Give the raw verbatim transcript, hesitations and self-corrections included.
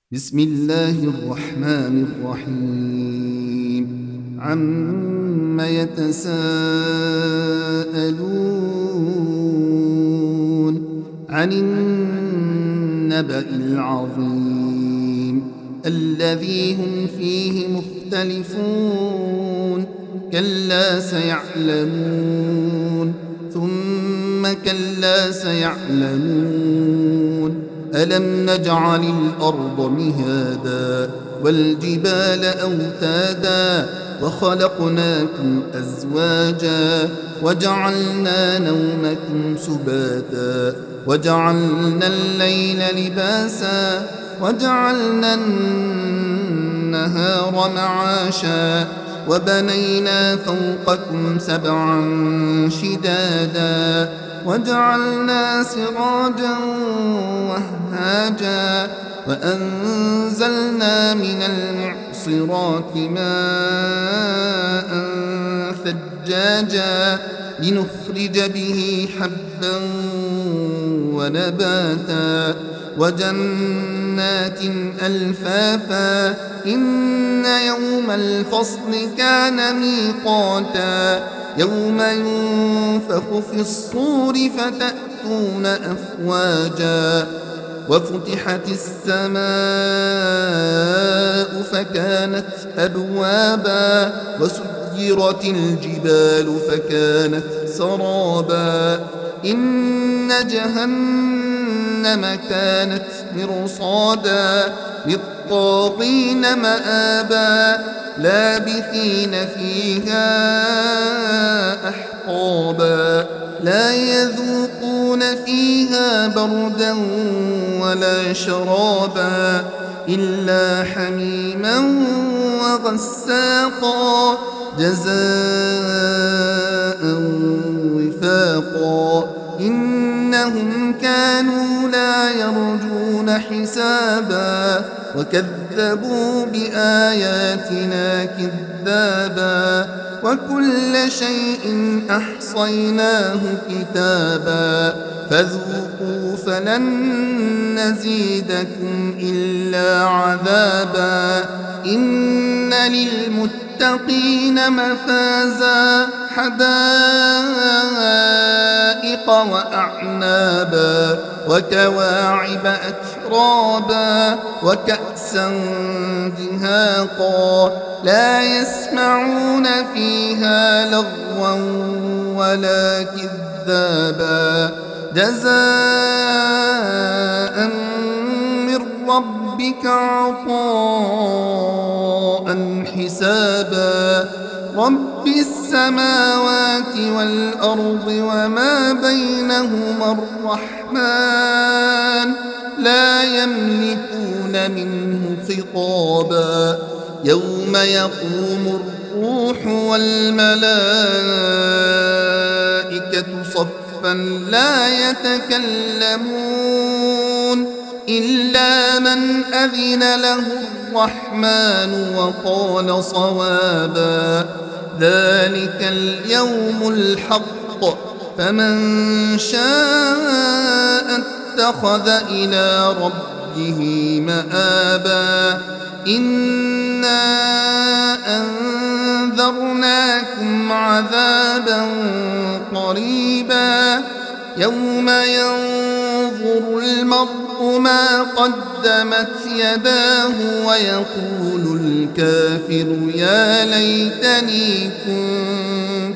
بسم الله الرحمن الرحيم عم يتساءلون عن النبأ العظيم الذي هم فيه مختلفون كلا سيعلمون ثم كلا سيعلمون ألم نجعل الأرض مهادا والجبال أوتادا وخلقناكم أزواجا وجعلنا نومكم سباتا وجعلنا الليل لباسا وجعلنا النهار معاشا وبنينا فوقكم سبعا شدادا وجعلنا سراجا وهاجا وأنزلنا من المعصرات ماء ثجاجا لنخرج به حبا ونباتا وجنات ألفافا إن يوم الفصل كان ميقاتا يوم ينفخ في الصور فتأتون أفواجا وفتحت السماء فكانت أبوابا وسيرت الجبال فكانت سرابا إن جهنم كانت مرصادا للطاغين مآبا لابثين فيها أحقابا لا يذوقون فيها بردا ولا شرابا إلا حميما وغساقا جزاء وفاقا إنهم كانوا لا يرجون حسابا وكذبوا بآياتنا كذابا وكل شيء أحصيناه كتابا فذوقوا فلن نزيدكم إلا عذابا إن للمتقين مفازا حدائق وأعنابا وكواعب أترابا وكأسا دهاقا لا يسمعون فيها لغوا ولا كذابا جزاء من ربك عطاء حسابا رب السماوات والأرض وما بينهما الرحمن لا يملكون منه خطابا يوم يقوم الروح والملائكة صفا لا يتكلمون إلا من أذن له الرحمن وقال صوابا ذلك اليوم الحق فمن شاء اتخذ إلى ربه مآبا إنا أنذرناكم عذابا قريبا يوم ينظر المرء ما قدمت يداه ويقول الكافر يا ليتني كنت